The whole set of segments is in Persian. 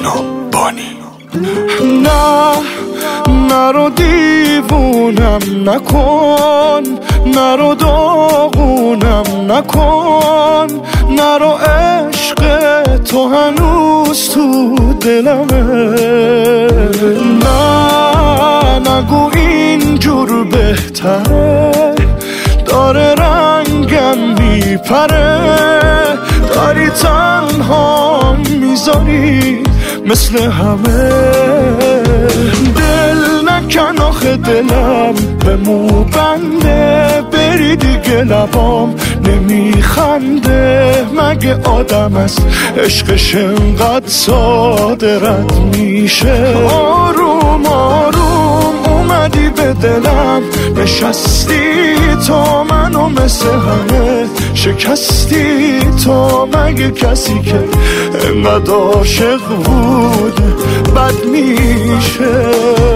بانی. نرو دیوونم نکن، نرو داغونم نکن، نرو عشق تو هنوز تو دلمه. نگو اینجور بهتره، داره رنگم میپره، داری تنها میذاری مثل همه. دل نکن آخه دلم به مو بنده، بری دیگه لبام نمیخنده. مگه آدم از عشقش انقدر ساده رد میشه؟ آروم آروم اومدی به دلم نشستی، تا منو مثل همه شکستی. تا مگه کسی که انقدر عاشق بود بد میشه؟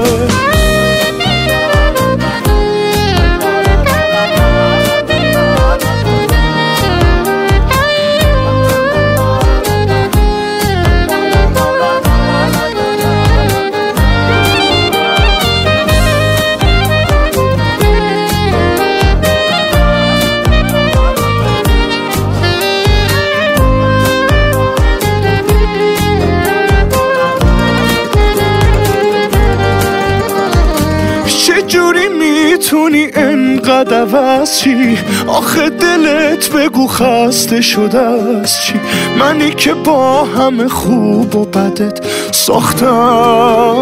چجوری میتونی انقدر عوض چی؟ آخه دلت بگو خسته شده از چی؟ منی که با همه خوب و بدت ساختم.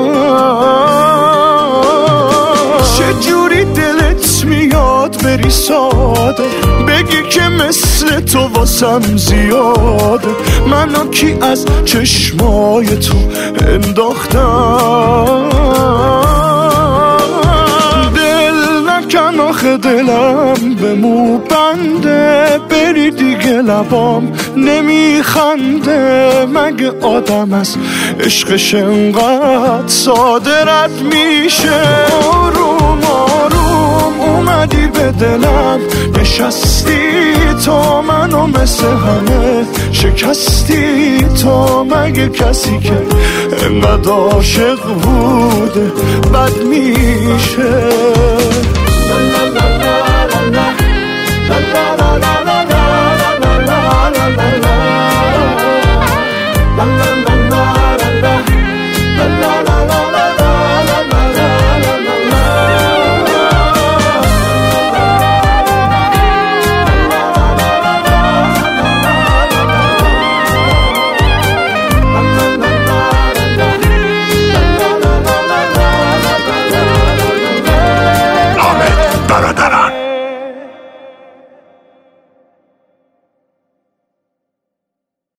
چجوری دلت میاد بری ساده، بگی که مثل تو واسم زیاده. منو کی از چشمای تو انداختم؟ کن آخه دلم به مو بنده، بری دیگه لبام نمیخنده. مگه آدم از عشقش انقدر ساده رد میشه؟ آروم آروم اومدی به دلم نشستی، تا منو مثل همه شکستی. تا مگه کسی که انقدر عاشق بوده بد میشه؟